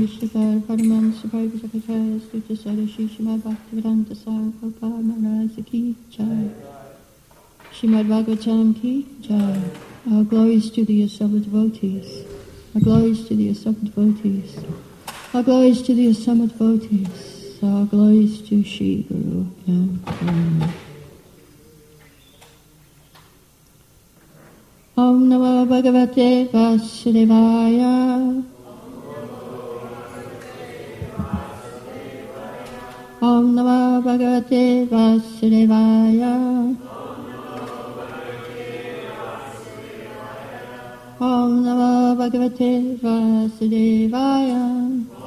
Vishakar Paraman Sabai Vijakachaya Stuta Sadashi Shimad Bhaktivedanta Sarvapa Maharaj Ki Jai. Shrimad Bhagavatam Ki Jai. All glories to the assembled devotees. All glories to the assembled devotees. All glories to the assembled devotees. All glories to Shri Guru and Guru. Om Namo Bhagavate Vasudevaya. Om Namo Bhagavate Vasudevaya. Om Namo Bhagavate Vasudevaya.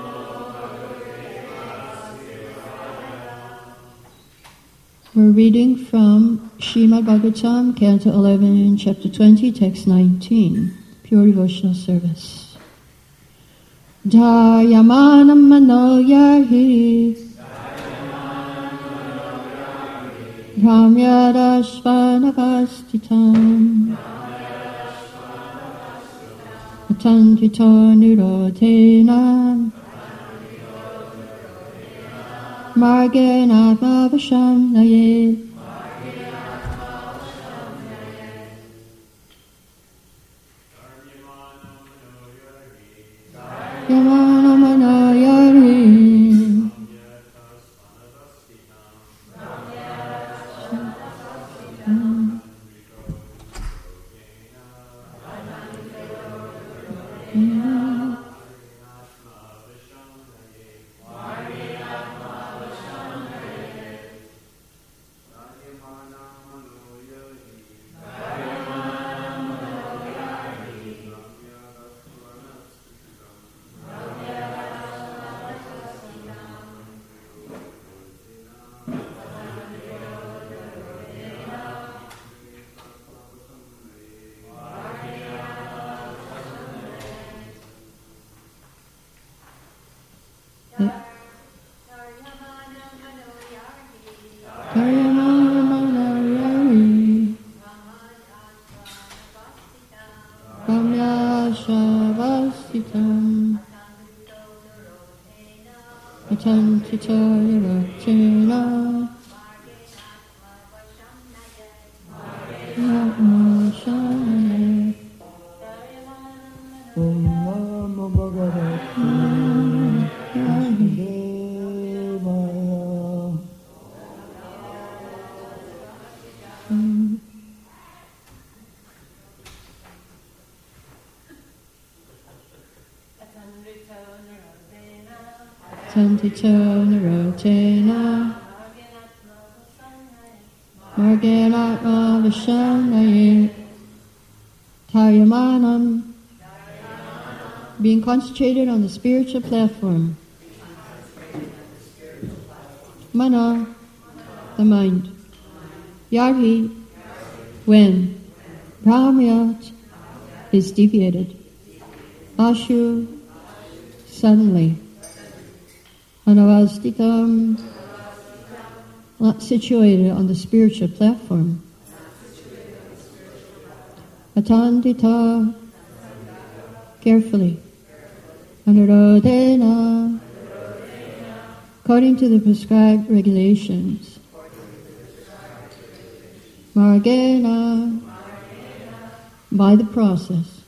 We're reading from Srimad Bhagavatam, Canto 11, Chapter 20, Text 19, Pure Devotional Service. Dhayamanam manoyahi Ramyadashvanavastitam Atantito nirodhenam Margena Bhavasham Naye. Yamana Manayari Tantito Narotena Marganatma Vishanaye Taryamanam. Being concentrated on the spiritual platform. Mana, the mind. Yarhi, when Brahmayat is deviated. Ashu, suddenly. Anavastitam, not situated on the spiritual platform. Atandita, carefully. Anurodhena, according to the prescribed regulations. Margena, by the process.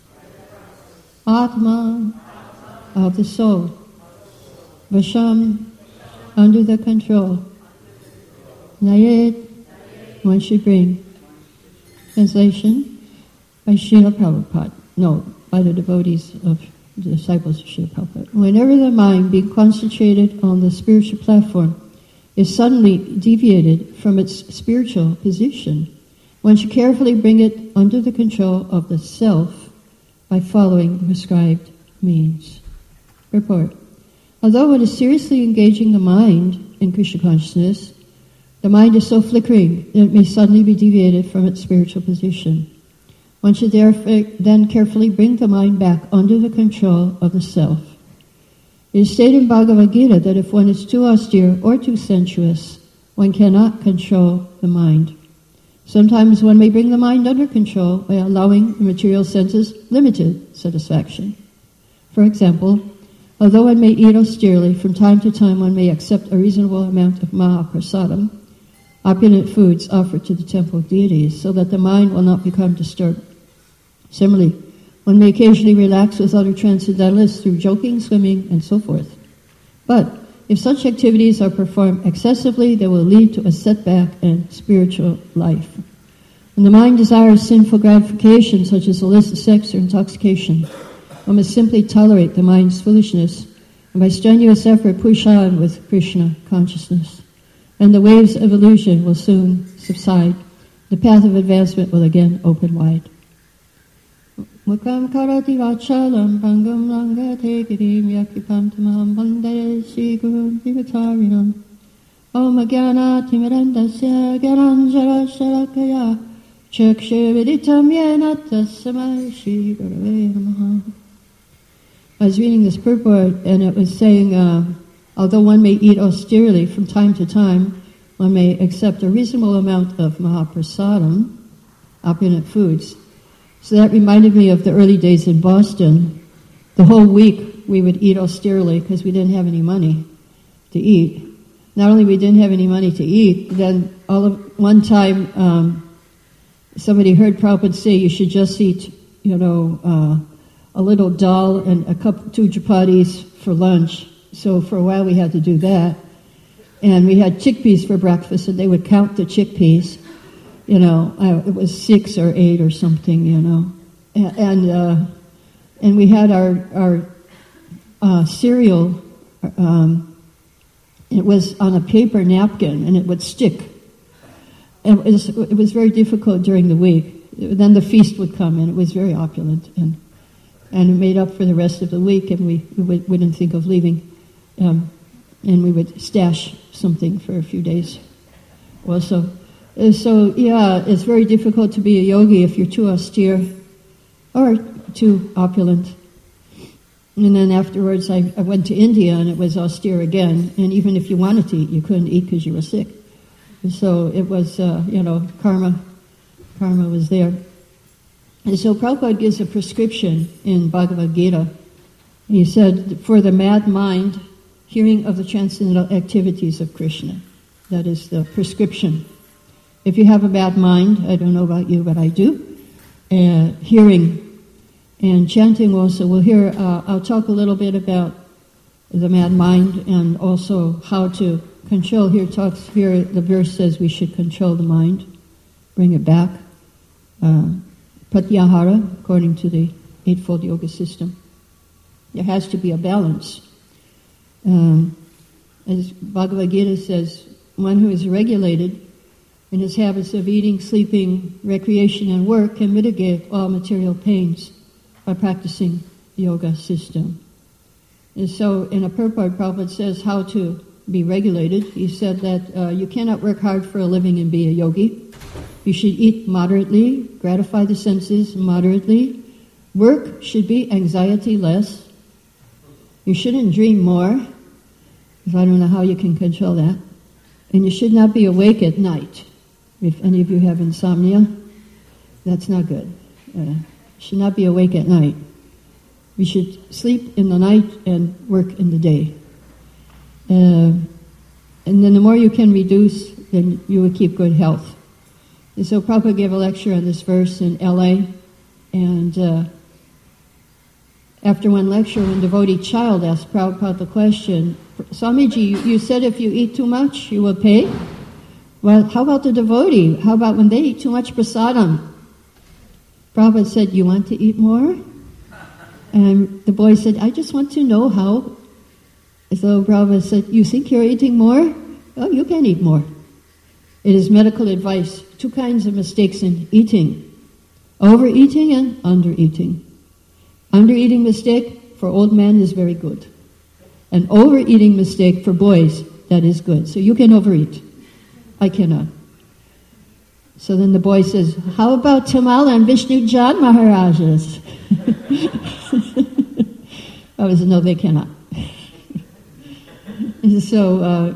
Atma, of the soul. Vasham, under the control. Nayet, one should bring. Translation by Srila Prabhupada. No, by the devotees of the disciples of Srila Prabhupada. Whenever the mind, being concentrated on the spiritual platform, is suddenly deviated from its spiritual position, one should carefully bring it under the control of the self by following the prescribed means. Report. Although one is seriously engaging the mind in Krishna consciousness, the mind is so flickering that it may suddenly be deviated from its spiritual position. One should therefore then carefully bring the mind back under the control of the self. It is stated in Bhagavad Gita that if one is too austere or too sensuous, one cannot control the mind. Sometimes one may bring the mind under control by allowing the material senses limited satisfaction. For example, Although one may eat austerely, from time to time one may accept a reasonable amount of Mahaprasadam, opulent foods offered to the temple deities, so that the mind will not become disturbed. Similarly, one may occasionally relax with other transcendentalists through joking, swimming, and so forth. But if such activities are performed excessively, they will lead to a setback in spiritual life. When the mind desires sinful gratification, such as illicit sex or intoxication, one must simply tolerate the mind's foolishness and by strenuous effort push on with Krishna consciousness. And the waves of illusion will soon subside. The path of advancement will again open wide. Mukam karati vachalam bangam langate girim yakipam tamam vandare Sri Guru Divatarinam Om Agyana Timirandasya Gyananjara Sharakaya Chakshaviditam Yena Tassamai Shri Gurave Namaha. I was reading this purport and it was saying, although one may eat austerely from time to time, one may accept a reasonable amount of Mahaprasadam, opulent foods. So that reminded me of the early days in Boston. The whole week we would eat austerely because we didn't have any money to eat. Not only we didn't have any money to eat, then one time somebody heard Prabhupada say you should just eat, a little dal and two chapatis for lunch. So for a while we had to do that. And we had chickpeas for breakfast, and they would count the chickpeas. It was 6 or 8 or something, and we had our cereal. It was on a paper napkin, and it would stick. And it was very difficult during the week. Then the feast would come, and it was very opulent, and it made up for the rest of the week. And we wouldn't think of leaving, and we would stash something for a few days, also. So, it's very difficult to be a yogi if you're too austere or too opulent. And then afterwards I went to India and it was austere again. And even if you wanted to eat, you couldn't eat because you were sick. And so it was, karma was there. And so Prabhupada gives a prescription in Bhagavad Gita. He said, for the mad mind, hearing of the transcendental activities of Krishna. That is the prescription. If you have a bad mind, I don't know about you, but I do, hearing and chanting also. I'll talk a little bit about the mad mind and also how to control. Here the verse says we should control the mind, bring it back. Pratyahara, according to the Eightfold Yoga system. There has to be a balance. As Bhagavad Gita says, one who is regulated in his habits of eating, sleeping, recreation, and work can mitigate all material pains by practicing the yoga system. And so in a purport, Prabhupada says how to be regulated. He said that you cannot work hard for a living and be a yogi. You should eat moderately, gratify the senses moderately. Work should be anxiety-less. You shouldn't dream more, because I don't know how you can control that. And you should not be awake at night. If any of you have insomnia, that's not good. You should not be awake at night. We should sleep in the night and work in the day. And then the more you can reduce, then you will keep good health. And so Prabhupada gave a lecture on this verse in L.A. And after one lecture, one devotee child asked Prabhupada the question, Swamiji, you said if you eat too much, you will pay? Well, how about the devotee? How about when they eat too much prasadam? Prabhupada said, you want to eat more? And the boy said, I just want to know how. So Prabhupada said, you think you're eating more? Oh, you can eat more. It is medical advice. 2 kinds of mistakes in eating. Overeating and undereating. Undereating mistake for old men is very good. An overeating mistake for boys, that is good. So you can overeat. I cannot. So then the boy says, how about Tamal and Vishnu Jan Maharajas? I said, no, they cannot. So,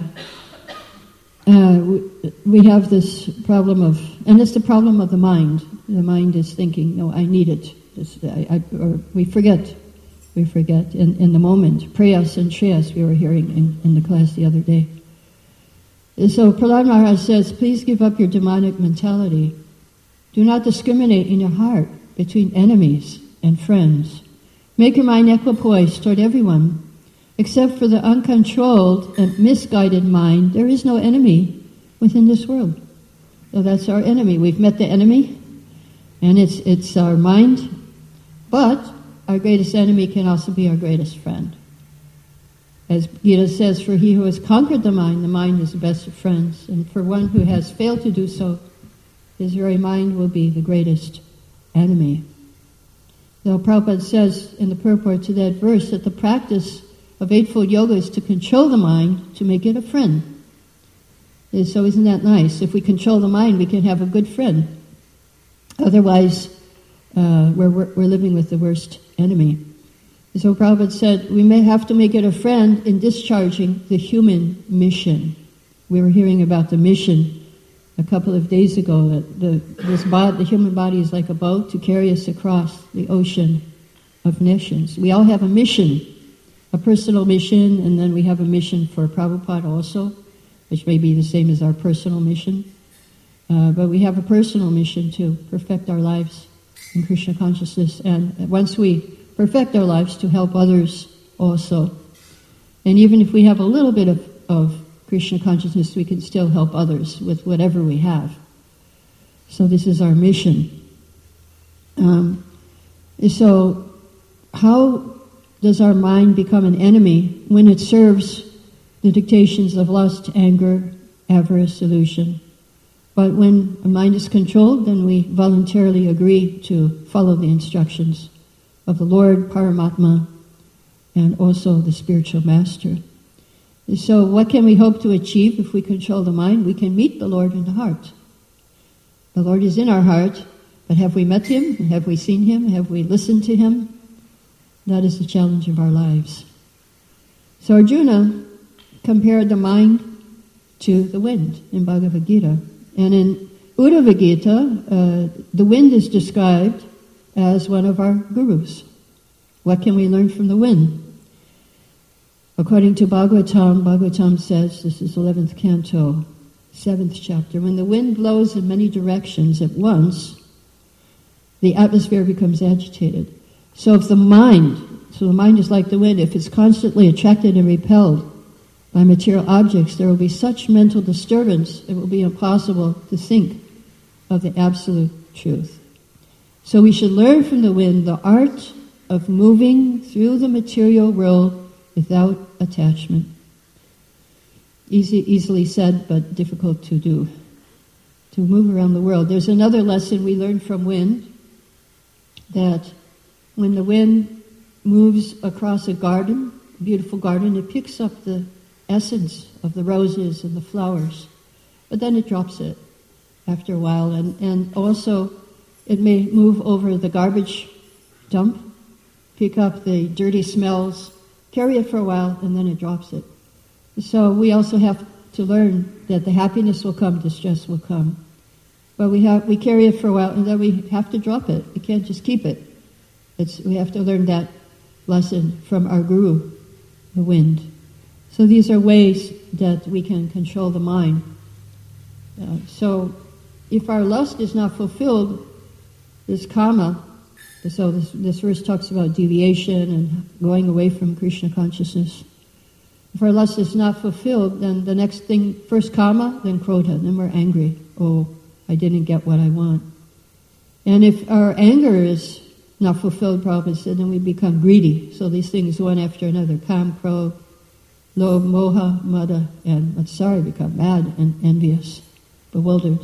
we have this problem and it's the problem of the mind. The mind is thinking, no, I need it. We forget We forget in the moment. Prayas and Shreyas we were hearing in the class the other day. And so Prahlad Maharaj says, please give up your demonic mentality. Do not discriminate in your heart between enemies and friends. Make your mind equipoised toward everyone. Except for the uncontrolled and misguided mind, there is no enemy within this world. So that's our enemy. We've met the enemy, and it's our mind. But our greatest enemy can also be our greatest friend. As Gita says, for he who has conquered the mind is the best of friends. And for one who has failed to do so, his very mind will be the greatest enemy. So Prabhupada says in the purport to that verse that the practice of Eightfold Yoga is to control the mind, to make it a friend. And so isn't that nice? If we control the mind, we can have a good friend. Otherwise, we're living with the worst enemy. So Prabhupada said, we may have to make it a friend in discharging the human mission. We were hearing about the mission a couple of days ago, that the human body is like a boat to carry us across the ocean of nations. We all have a mission, a personal mission, and then we have a mission for Prabhupada also, which may be the same as our personal mission. But we have a personal mission to perfect our lives in Krishna consciousness, and once we perfect our lives, to help others also. And even if we have a little bit of Krishna consciousness, we can still help others with whatever we have. So this is our mission. So how does our mind become an enemy when it serves the dictations of lust, anger, avarice, illusion? But when a mind is controlled, then we voluntarily agree to follow the instructions of the Lord, Paramatma, and also the spiritual master. So what can we hope to achieve if we control the mind? We can meet the Lord in the heart. The Lord is in our heart, but have we met Him? Have we seen Him? Have we listened to Him? That is the challenge of our lives. So Arjuna compared the mind to the wind in Bhagavad Gita. And in Uddhava Gita, the wind is described as one of our gurus. What can we learn from the wind? According to Bhagavatam says, this is 11th canto, 7th chapter, when the wind blows in many directions at once, the atmosphere becomes agitated. So if the mind is like the wind, if it's constantly attracted and repelled by material objects, there will be such mental disturbance, it will be impossible to think of the absolute truth. So we should learn from the wind the art of moving through the material world without attachment. Easily said, but difficult to do. To move around the world. There's another lesson we learn from wind, that when the wind moves across a garden, a beautiful garden, it picks up the essence of the roses and the flowers, but then it drops it after a while, and also it may move over the garbage dump, pick up the dirty smells, carry it for a while, and then it drops it. So we also have to learn that the happiness will come, distress will come. But we carry it for a while, and then we have to drop it. We can't just keep it. We have to learn that lesson from our guru, the wind. So these are ways that we can control the mind. So if our lust is not fulfilled, this karma, so this verse talks about deviation and going away from Krishna consciousness. If our lust is not fulfilled, then the next thing, first karma, then krodha, then we're angry. Oh, I didn't get what I want. And if our anger is not fulfilled, Prabhupada said, then we become greedy. So these things, one after another, kam, krodh, lobh, moha, mada, and matsara, become mad and envious, bewildered.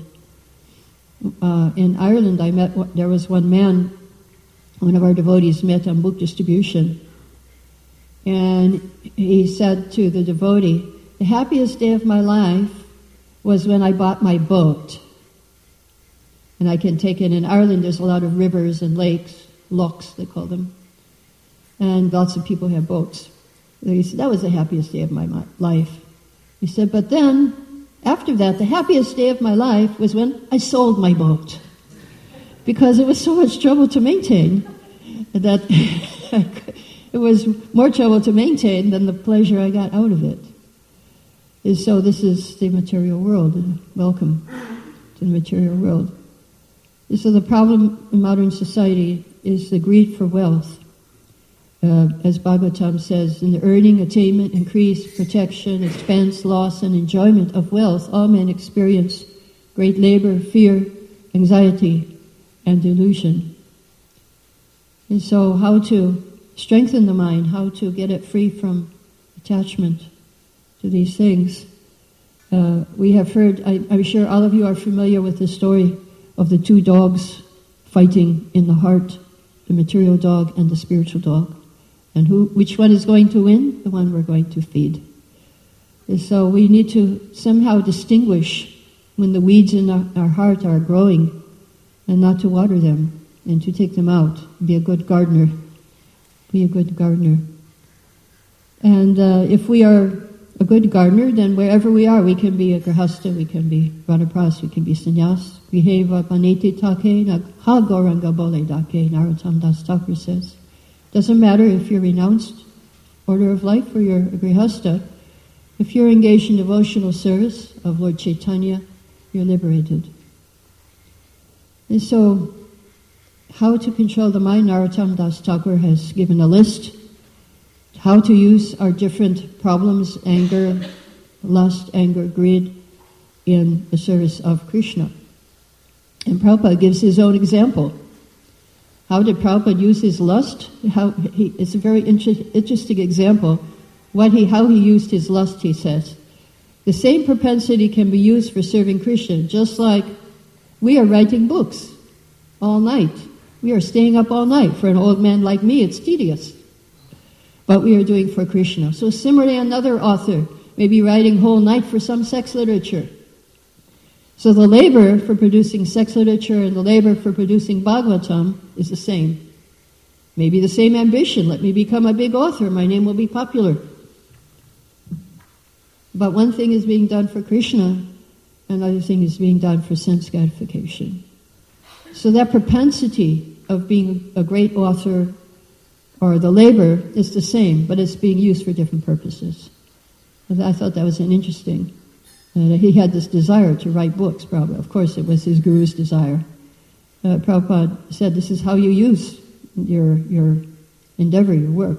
In Ireland, there was one man, one of our devotees met on book distribution, and he said to the devotee, the happiest day of my life was when I bought my boat. And I can take it, in Ireland there's a lot of rivers and lakes, lochs they call them, and lots of people have boats. He said, that was the happiest day of my life. He said, but then, after that, the happiest day of my life was when I sold my boat. Because it was so much trouble to maintain that it was more trouble to maintain than the pleasure I got out of it. And so this is the material world. Welcome to the material world. And so the problem in modern society is the greed for wealth. As Bhagavatam says, in the earning, attainment, increase, protection, expense, loss, and enjoyment of wealth, all men experience great labor, fear, anxiety, and delusion. And so how to strengthen the mind, how to get it free from attachment to these things. We have heard, I'm sure all of you are familiar with the story of the two dogs fighting in the heart, the material dog and the spiritual dog. And which one is going to win? The one we're going to feed. And so we need to somehow distinguish when the weeds in our heart are growing and not to water them and to take them out. Be a good gardener. Be a good gardener. And if we are a good gardener, then wherever we are, we can be a grihastha, we can be vanapras, we can be sannyas. Griheva paneti take ha gauranga bole dake, Narottam Das Thakur says. Doesn't matter if you're renounced order of life or you're a grihastha. If you're engaged in devotional service of Lord Chaitanya, you're liberated. And so, how to control the mind, Narottam Das Thakur has given a list. How to use our different problems, anger, lust, anger, greed, in the service of Krishna. And Prabhupada gives his own example. How did Prabhupada use his lust? It's a very interesting example. How he used his lust, he says. The same propensity can be used for serving Krishna, just like we are writing books all night. We are staying up all night. For an old man like me, it's tedious. But we are doing for Krishna. So similarly, another author may be writing whole night for some sex literature. So the labor for producing sex literature and the labor for producing Bhagavatam is the same. Maybe the same ambition. Let me become a big author. My name will be popular. But one thing is being done for Krishna, another thing is being done for sense gratification. So that propensity of being a great author or the labor is the same, but it's being used for different purposes. And I thought that was an interesting. He had this desire to write books, Prabhupada. Of course, it was his guru's desire. Prabhupada said, this is how you use your endeavor, your work.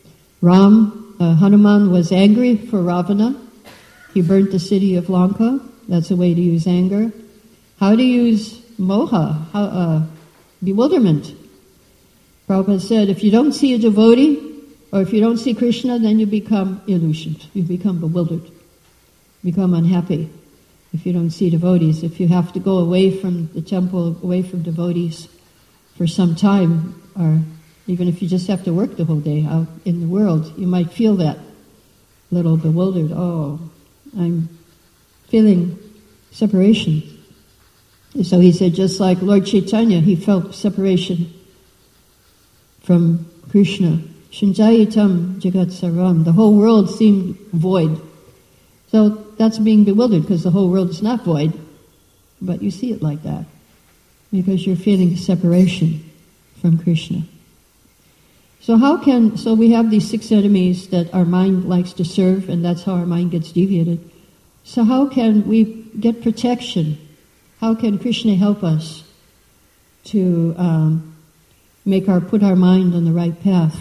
Hanuman was angry for Ravana. He burnt the city of Lanka. That's a way to use anger. How to use moha, bewilderment. Prabhupada said, if you don't see a devotee, or if you don't see Krishna, then you become illusioned. You become bewildered. You become unhappy if you don't see devotees. If you have to go away from the temple, away from devotees for some time, or even if you just have to work the whole day out in the world, you might feel that little bewildered. Oh, I'm feeling separation. So he said, just like Lord Chaitanya, he felt separation from Krishna. Shinjayitam jagat saram. The whole world seemed void. So that's being bewildered because the whole world is not void. But you see it like that because you're feeling separation from Krishna. So we have these 6 enemies that our mind likes to serve, and that's how our mind gets deviated. So how can we get protection? How can Krishna help us to put our mind on the right path?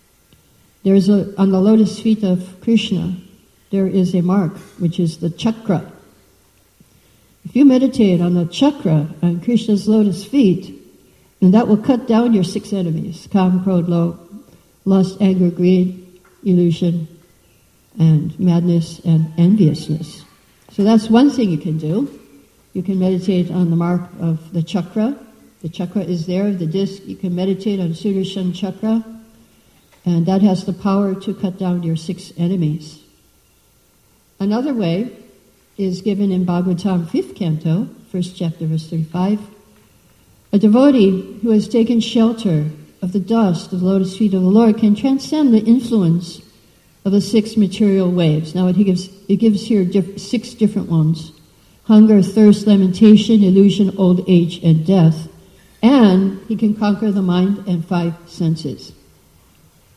On the lotus feet of Krishna, there is a mark, which is the chakra. If you meditate on the chakra on Krishna's lotus feet, then that will cut down your 6 enemies: kam, krodh, lust, anger, greed, illusion, and madness and enviousness. So that's one thing you can do. You can meditate on the mark of the chakra. The chakra is there, the disc. You can meditate on Sudarshan chakra, and that has the power to cut down your 6 enemies. Another way is given in Bhagavatam 5th canto, 1st chapter, verse 35. A devotee who has taken shelter of the dust of the lotus feet of the Lord can transcend the influence of the 6 material waves. Now it gives here 6 different ones: hunger, thirst, lamentation, illusion, old age, and death. And he can conquer the mind and 5 senses.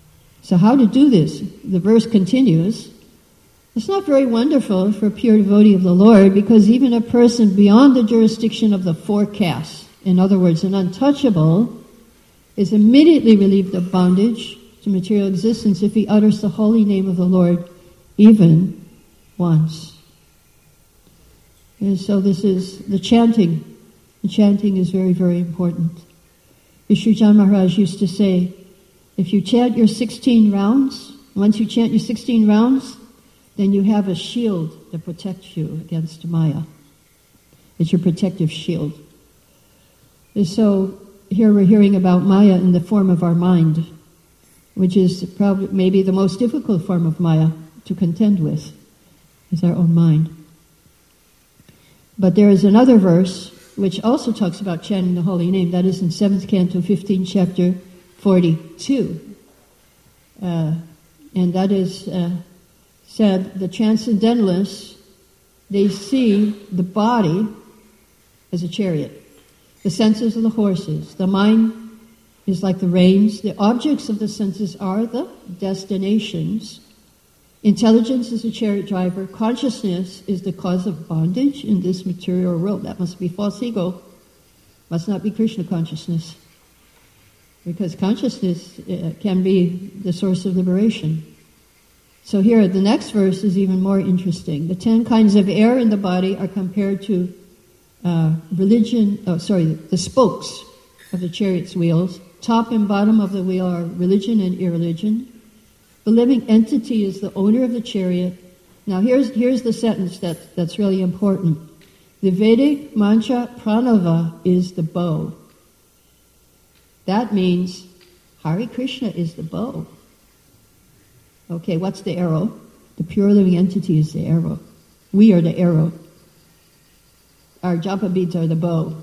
So how to do this? The verse continues. It's not very wonderful for a pure devotee of the Lord, because even a person beyond the jurisdiction of the four castes, in other words, an untouchable, is immediately relieved of bondage to material existence if he utters the holy name of the Lord even once. And so this is the chanting. The chanting is very, very important. Vishnujan Maharaj used to say, if you chant your 16 rounds, once you chant your 16 rounds, then you have a shield that protects you against Maya. It's your protective shield. And so here we're hearing about Maya in the form of our mind, which is probably maybe the most difficult form of Maya to contend with, is our own mind. But there is another verse which also talks about chanting the holy name. That is in 7th Canto, 15th chapter, 42. And that is said, the transcendentalists, they see the body as a chariot. The senses are the horses. The mind is like the reins. The objects of the senses are the destinations. Intelligence is a chariot driver. Consciousness is the cause of bondage in this material world. That must be false ego. Must not be Krishna consciousness. Because consciousness can be the source of liberation. So here, the next verse is even more interesting. The 10 kinds of air in the body are compared to the spokes of the chariot's wheels. Top and bottom of the wheel are religion and irreligion. The living entity is the owner of the chariot. Now here's the sentence that's really important. The Vedic mantra pranava is the bow. That means Hare Krishna is the bow. Okay, what's the arrow? The pure living entity is the arrow. We are the arrow. Our japa beads are the bow.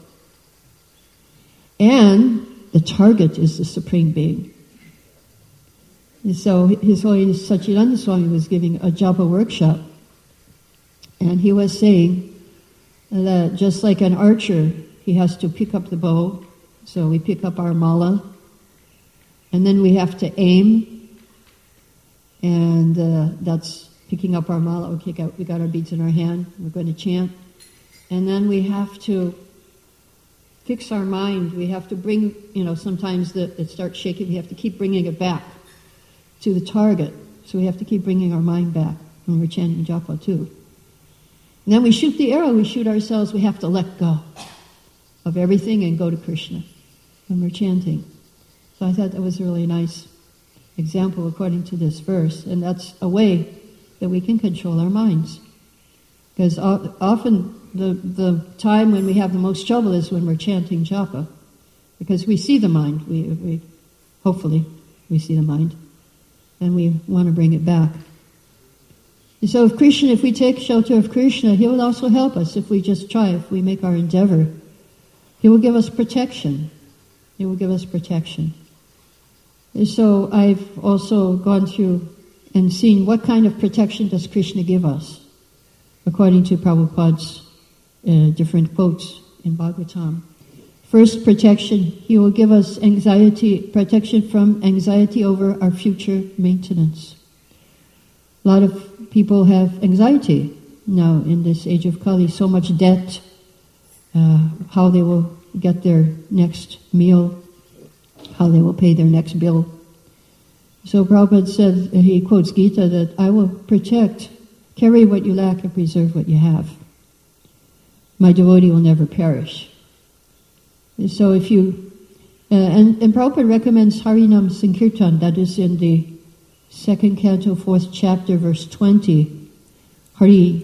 And the target is the Supreme Being. And so His Holiness Sachidananda Swami was giving a japa workshop. And he was saying that just like an archer, he has to pick up the bow. So we pick up our mala. And then we have to aim. And that's picking up our mala. We got our beads in our hand. We're going to chant. And then we have to fix our mind. We have to bring, sometimes it starts shaking. We have to keep bringing it back to the target. So we have to keep bringing our mind back when we're chanting japa too. And then we shoot the arrow. We shoot ourselves. We have to let go of everything and go to Krishna when we're chanting. So I thought that was a really nice example according to this verse. And that's a way that we can control our minds. Because often the time when we have the most trouble is when we're chanting japa. Because we see the mind. We hopefully we see the mind. And we want to bring it back. And so if we take shelter of Krishna, He will also help us if we just try, if we make our endeavor. He will give us protection. He will give us protection. And so I've also gone through and seen what kind of protection does Krishna give us, according to Prabhupada's different quotes in Bhagavatam. First, protection. He will give us protection from anxiety over our future maintenance. A lot of people have anxiety now in this age of Kali, so much debt, how they will get their next meal, how they will pay their next bill. So Prabhupada said, he quotes Gita, that I will carry what you lack and preserve what you have. My devotee will never perish. So if you, and Prabhupada recommends Harinam Sankirtan, that is in the 2nd Canto, 4th chapter, verse 20. Hari,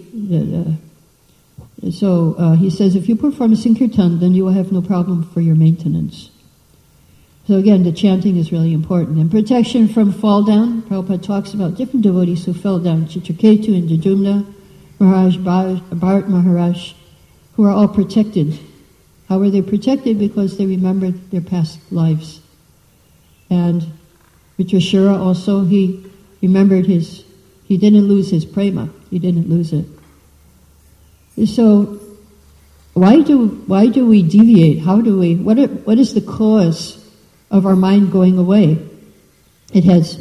he says, if you perform a Sankirtan, then you will have no problem for your maintenance. So again, the chanting is really important. And protection from fall down, Prabhupada talks about different devotees who fell down, Chitraketu and Jajumna Maharaj, Bharat Maharaj, who are all protected. How were they protected? Because they remembered their past lives. And Vitrashura also, he remembered he didn't lose his prema. He didn't lose it. So, why do we deviate? What is the cause of our mind going away? it has,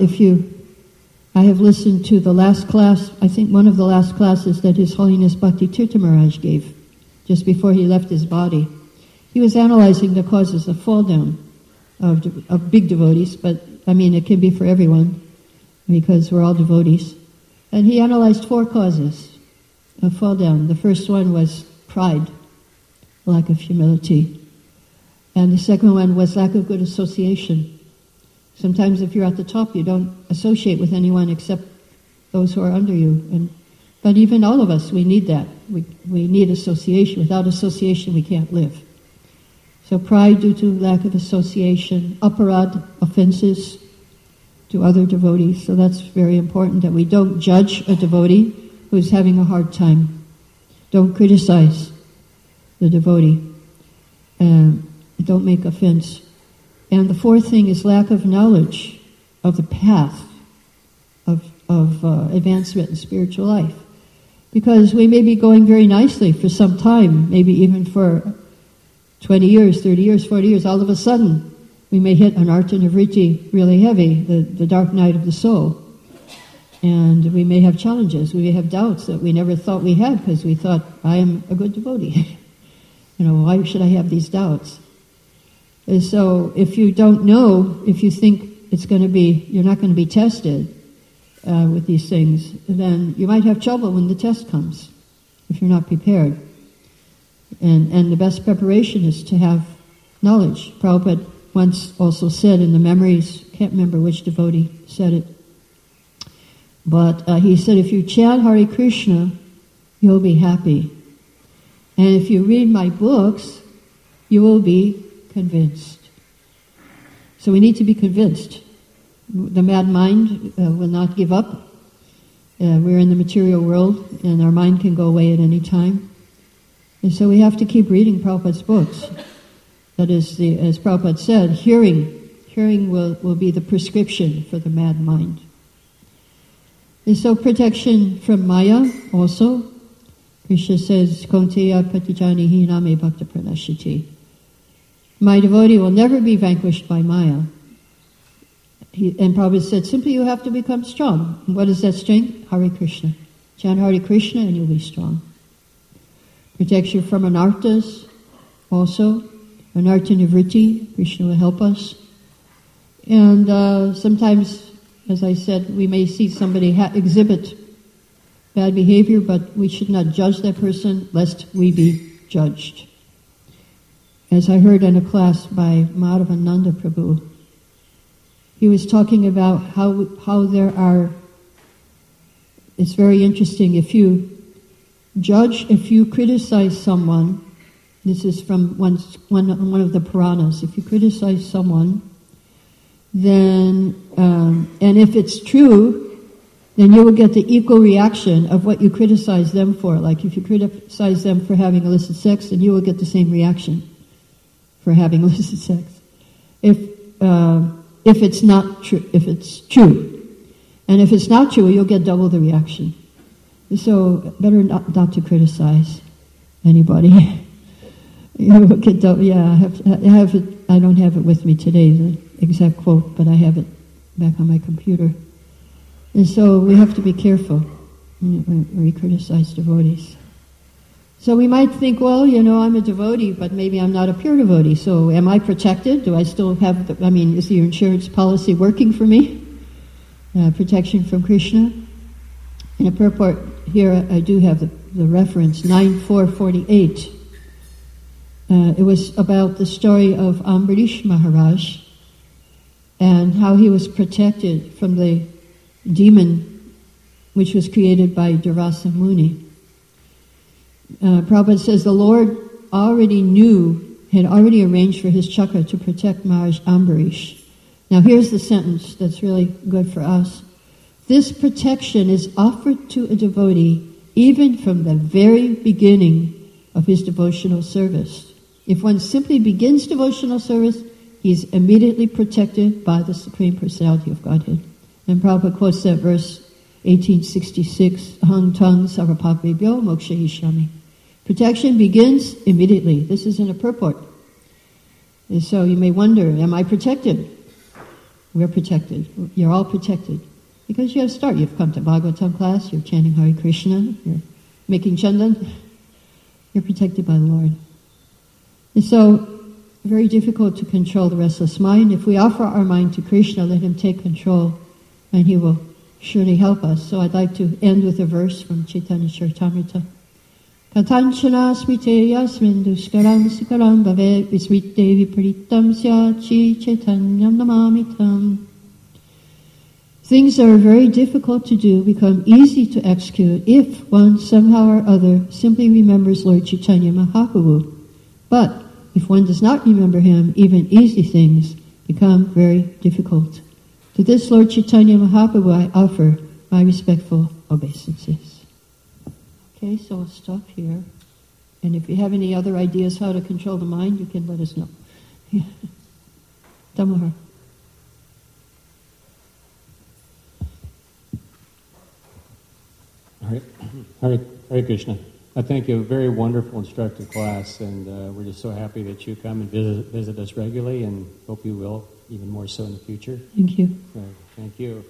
I have listened to the last class, I think one of the last classes that His Holiness Bhakti Tirtha Maharaj gave, just before he left his body. He was analyzing the causes of fall down of big devotees, but I mean it can be for everyone, because we're all devotees. And he analyzed 4 causes of fall down. The first one was pride, lack of humility. And the second one was lack of good association. Sometimes if you're at the top, you don't associate with anyone except those who are under you. But even all of us, we need that. We need association. Without association, we can't live. So pride due to lack of association, aparad, offenses to other devotees. So that's very important that we don't judge a devotee who's having a hard time. Don't criticize the devotee. Don't make offense. And the fourth thing is lack of knowledge of the path of advancement in spiritual life. Because we may be going very nicely for some time, maybe even for 20 years, 30 years, 40 years. All of a sudden, we may hit an artha nivritti really heavy, the dark night of the soul. And we may have challenges. We may have doubts that we never thought we had because we thought, I am a good devotee. Why should I have these doubts? And so if you don't know, if you think you're not going to be tested with these things, then you might have trouble when the test comes, if you're not prepared. And the best preparation is to have knowledge. Prabhupada once also said in the memories, can't remember which devotee said it, but he said, if you chant Hare Krishna, you'll be happy. And if you read my books, you will be convinced. So we need to be convinced. The mad mind will not give up. We're in the material world, and our mind can go away at any time. And so we have to keep reading Prabhupada's books. That is, as Prabhupada said, hearing will be the prescription for the mad mind. And so protection from Maya also. Krishna says, Konteya patijani hiname bhakta pranashiti. My devotee will never be vanquished by Maya. And Prabhupada said, simply you have to become strong. And what is that strength? Hare Krishna. Chant Hare Krishna and you'll be strong. Protection from anarthas also. Anartha nivritti, Krishna will help us. And sometimes, as I said, we may see somebody exhibit bad behavior, but we should not judge that person lest we be judged. As I heard in a class by Madhavananda Prabhu, he was talking about how there are, it's very interesting, if you criticize someone, this is from one of the Puranas, if you criticize someone, then, and if it's true, then you will get the equal reaction of what you criticize them for. Like if you criticize them for having illicit sex, then you will get the same reaction for having illicit sex. If it's not true, if it's true. And if it's not true, you'll get double the reaction. So better not to criticize anybody. You will get double, yeah, I have it. I don't have it with me today, the exact quote, but I have it back on my computer. And so we have to be careful when we criticize devotees. So we might think, well, I'm a devotee, but maybe I'm not a pure devotee, so am I protected? Do I still have, is the insurance policy working for me? Protection from Krishna. In a purport here, I do have the reference, 9.448. It was about the story of Ambarish Maharaj and how he was protected from the demon which was created by Durvasa Muni. Prabhupada says the Lord had already arranged for his chakra to protect Maharaj Ambarish. Now here's the sentence that's really good for us. This protection is offered to a devotee even from the very beginning of his devotional service. If one simply begins devotional service, he is immediately protected by the Supreme Personality of Godhead. And Prabhupada quotes that verse 1866, Ahang tang sarvapapebhyo moksha ishami. Protection begins immediately. This is in a purport. And so you may wonder, am I protected? We're protected. You're all protected. Because you have to start. You've come to Bhagavatam class, you're chanting Hare Krishna, you're making chandan. You're protected by the Lord. And so, very difficult to control the restless mind. If we offer our mind to Krishna, let him take control, and he will surely help us. So I'd like to end with a verse from Chaitanya Charitamrita. Katanchana smite yasmin duskaram sikaram bhave vismite viparitam syachi chaitanyam namamitam. Things that are very difficult to do become easy to execute if one somehow or other simply remembers Lord Chaitanya Mahaprabhu. But if one does not remember him, even easy things become very difficult. To this Lord Chaitanya Mahaprabhu I offer my respectful obeisances. Okay, so I'll stop here. And if you have any other ideas how to control the mind, you can let us know. Damahar. Hare Krishna. I thank you. A very wonderful, instructive class, and we're just so happy that you come and visit us regularly, and hope you will, even more so in the future. Thank you. Thank you.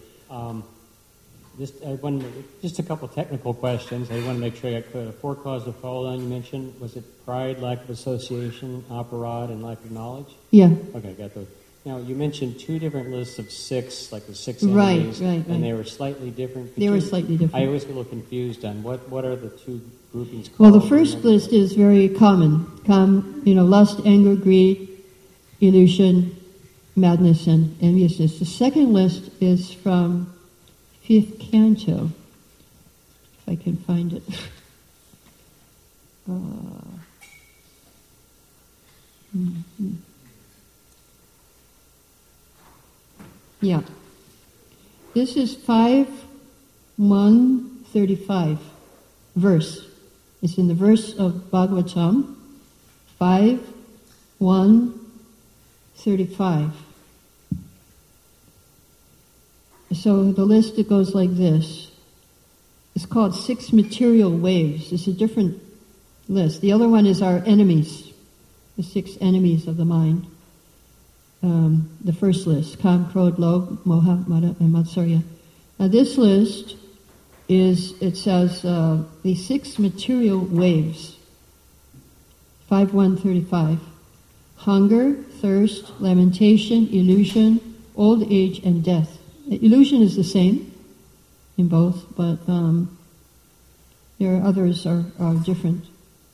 Just a couple technical questions. I want to make sure I got clear. The four causes of fall you mentioned, was it pride, lack of association, aparad, and lack of knowledge? Yeah. Okay, got those. Now, you mentioned two different lists of six, like the six Right, enemies, right. and they were slightly different. They were slightly different. I always get a little confused on what are the two groupings called? Well, the first list is very common. Lust, anger, greed, illusion, madness, and enviousness. The second list is from 5th canto, if I can find it. Yeah. This is 5.135 verse. It's in the verse of Bhagavatam, 5.135. So the list, it goes like this. It's called 6 material waves. It's a different list. The other one is our enemies, the 6 enemies of the mind. The first list, Kam, Krodh, Lobh, Moha, Mada, and Matsarya. Now this list it says the 6 material waves, 5.135. Hunger, thirst, lamentation, illusion, old age, and death. Illusion is the same in both, but there are others are different.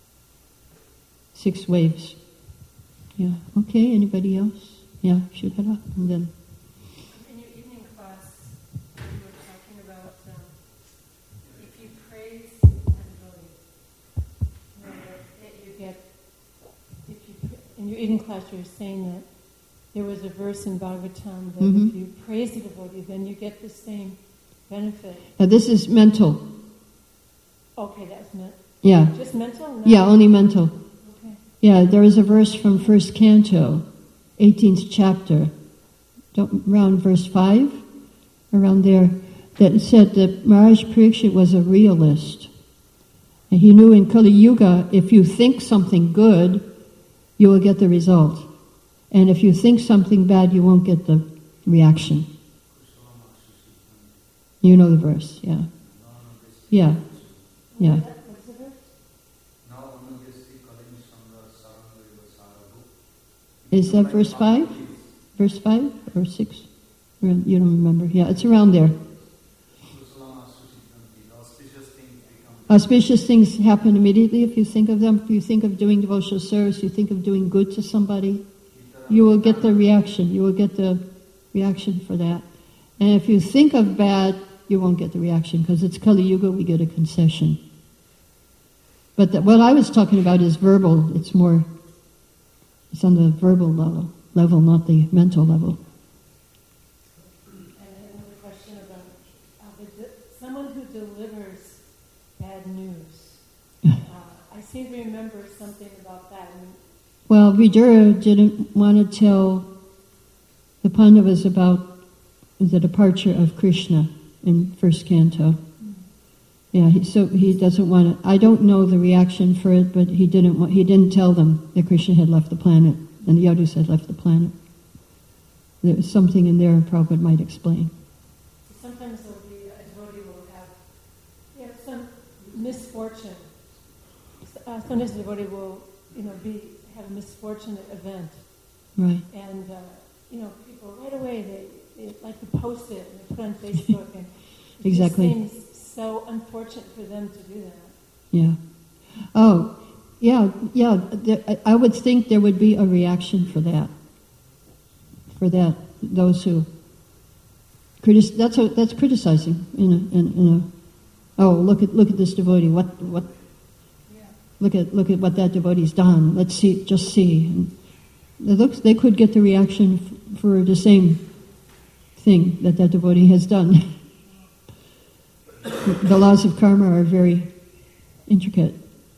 6 waves. Yeah. Okay, anybody else? Yeah, Shudhara, and then. In your evening class, you were talking about if you praise a devotee, that you get. In your evening class, you were saying that there was a verse in Bhagavatam that if you praise a devotee, then you get the same benefit. Now this is mental. Okay, that's meant. Yeah. Just mental? Yeah, only mental. Okay. Yeah, there is a verse from 1st canto, 18th chapter, around verse 5, around there, that said that Maharaj Parikshit was a realist. And he knew in Kali Yuga, if you think something good, you will get the result. And if you think something bad, you won't get the reaction. You know the verse, yeah. Yeah, yeah. What's the verse? Is that verse 5? Verse 5 or 6? You don't remember. Yeah, it's around there. Auspicious things happen immediately if you think of them. If you think of doing devotional service, you think of doing good to somebody, you will get the reaction. You will get the reaction for that. And if you think of bad, you won't get the reaction because it's Kali Yuga, we get a concession. But what I was talking about is verbal. It's on the verbal level, not the mental level. And another question about someone who delivers bad news. I seem to remember something about that. Well, Vidura didn't want to tell the Pandavas about the departure of Krishna in 1st canto. Yeah, so he doesn't want to. I don't know the reaction for it, but he didn't tell them that Krishna had left the planet and the Yadus had left the planet. there's something in there Prabhupada might explain. Sometimes there'll be a devotee will have some misfortune. Sometimes the devotee will have a misfortunate event, Right. and people right away they like to post it and they put it on Facebook, and it Exactly. just seems so unfortunate for them to do that. Yeah. Oh, yeah. I would think there would be a reaction for that. Those who that's criticizing look at this devotee. What? Yeah. Look at what that devotee's done. Let's see. Just see. And they could get the reaction for the same thing that devotee has done. The laws of karma are very intricate.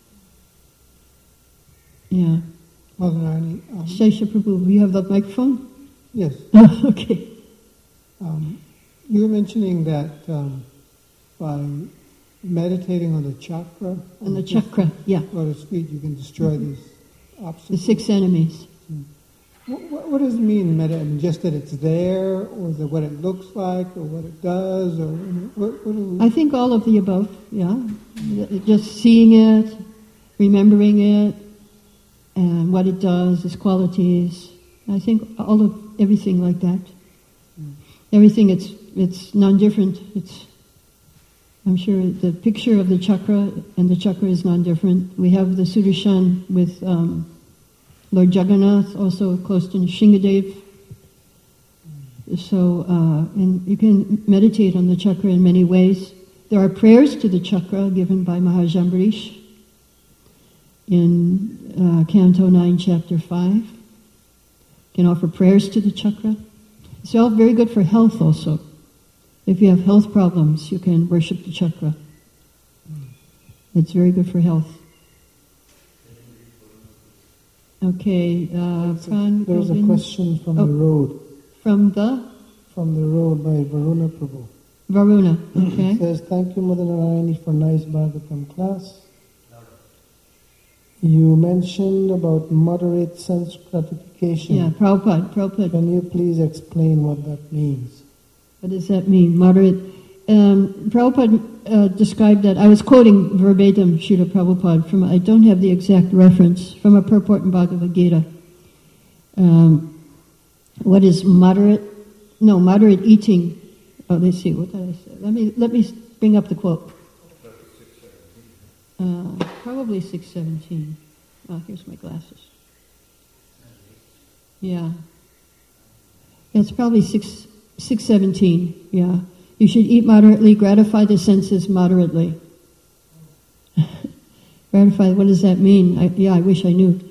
Yeah. Mother Narayani, Shesha Prabhu, you have the microphone? yes. Okay. You were mentioning that by meditating on the chakra, And the chakra, yeah. or to speak, you can destroy these The obstacles. 6 enemies. What does it mean, meditating? Just that it's there, or what it looks like, or what it does, or what do we... I think all of the above, yeah. Just seeing it, remembering it, and what it does, its qualities. I think everything like that. Everything, it's non-different. I'm sure the picture of the chakra, and the chakra is non-different. We have the Sudarshan with Lord Jagannath, also close to Nrsingadev. So, and you can meditate on the chakra in many ways. There are prayers to the chakra given by Maharaj Ambarish in Canto 9, Chapter 5. You can offer prayers to the chakra. It's all very good for health also. If you have health problems, you can worship the chakra. It's very good for health. Okay, There's a question from the road. From the? From the road by Varuna Prabhu. Varuna, okay. It says, thank you, Mother Narayani, for nice Bhagavatam class. You mentioned about moderate sense gratification. Yeah, Prabhupada. Can you please explain what that means? What does that mean, moderate? Prabhupada described that, I was quoting verbatim Srila Prabhupada, I don't have the exact reference, from a purport in Bhagavad Gita. What is moderate? No, moderate eating. Oh, let's see, what did I say? Let me bring up the quote. Probably 6:17. Oh, here's my glasses. Yeah. It's probably 6:17. Yeah. You should eat moderately, gratify the senses moderately. Gratify, what does that mean? I wish I knew.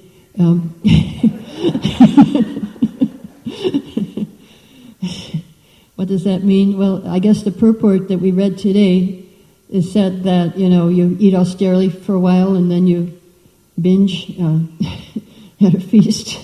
What does that mean? Well, I guess the purport that we read today is said that, you eat austerely for a while and then you binge at a feast.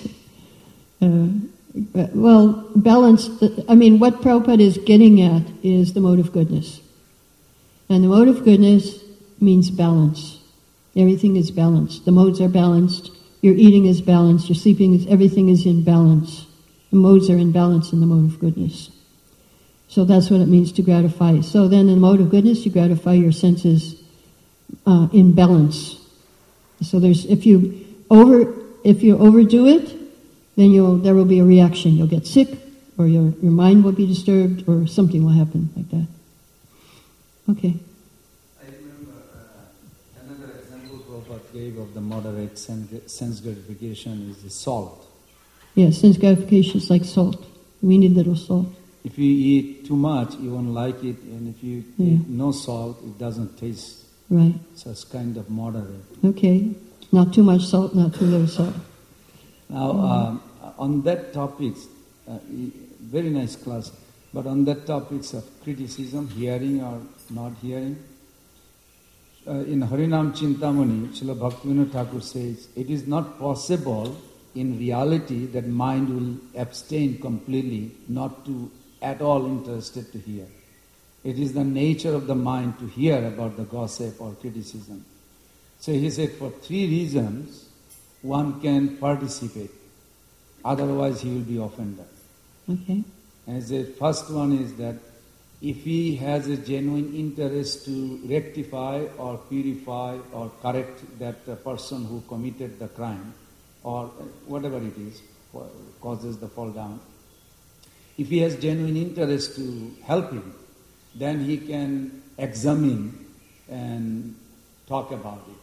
Well, balance, what Prabhupada is getting at is the mode of goodness. And the mode of goodness means balance. Everything is balanced. The modes are balanced. Your eating is balanced. Your sleeping everything is in balance. The modes are in balance in the mode of goodness. So that's what it means to gratify. So then in the mode of goodness, you gratify your senses in balance. So if you overdo it, then there will be a reaction. You'll get sick, or your mind will be disturbed, or something will happen like that. Okay. I remember another example Prabhupada gave of the moderate sense gratification is the salt. Yeah, sense gratification is like salt. We need little salt. If you eat too much, you won't like it, and if you eat no salt, it doesn't taste. Right. So it's kind of moderate. Okay. Not too much salt, not too little salt. Now, on that topics, very nice class, but on that topics of criticism, hearing or not hearing, in Harinam Chintamani, Srila Bhaktivinoda Thakur says, it is not possible in reality that mind will abstain completely, not to at all interested to hear. It is the nature of the mind to hear about the gossip or criticism. So he said, for 3 reasons, one can participate. Otherwise he will be offended. Okay. And the first one is that if he has a genuine interest to rectify or purify or correct that person who committed the crime or whatever it is, causes the fall down, if he has genuine interest to help him, then he can examine and talk about it.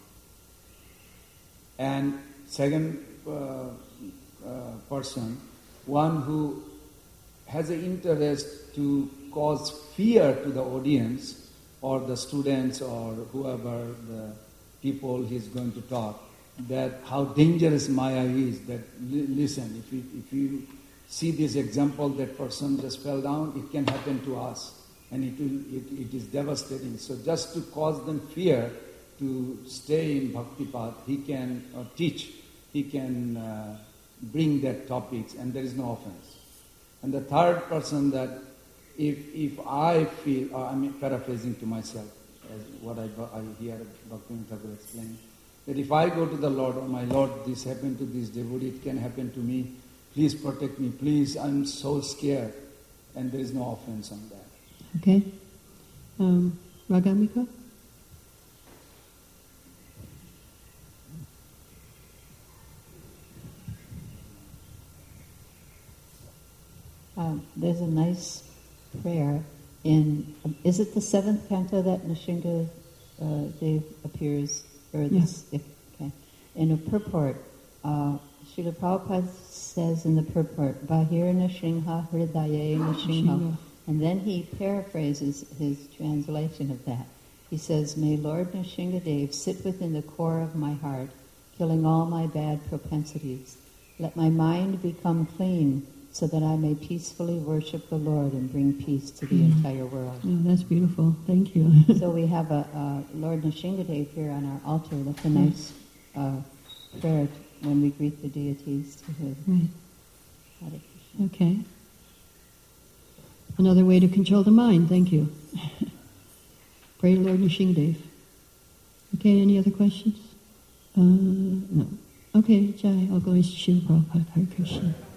And second person, one who has an interest to cause fear to the audience or the students or whoever the people he's going to talk, that how dangerous Maya is, that listen, if you see this example, that person just fell down, it can happen to us. And it is devastating. So just to cause them fear to stay in Bhakti path, he can teach, he can bring that topics, and there is no offense. And the third person, that if I feel, I'm paraphrasing to myself, as what I hear Bhaktivinoda Thakur explain, that if I go to the Lord, oh my Lord, this happened to this devotee, it can happen to me, please protect me, please, I'm so scared, and there is no offense on that. Okay. Ragamika? There's a nice prayer in, is it the 7th canto that Nishinga Dev appears? Or this, Yes. Okay. In a purport, Srila Prabhupada says in the purport, Bahir Nishingha Hridaye Nishingha. And then he paraphrases his translation of that. He says, may Lord Nishingadev sit within the core of my heart, killing all my bad propensities. Let my mind become clean, so that I may peacefully worship the Lord and bring peace to the entire world. Oh, that's beautiful. Thank you. So we have a Lord Nishingadev here on our altar. That's a nice prayer when we greet the deities to his. Right. Hare Krishna. Okay. Another way to control the mind. Thank you. Pray Lord Nishingadev. Okay, any other questions? No. Okay, Jai, I'll go to Srila Prabhupada. Hare Krishna.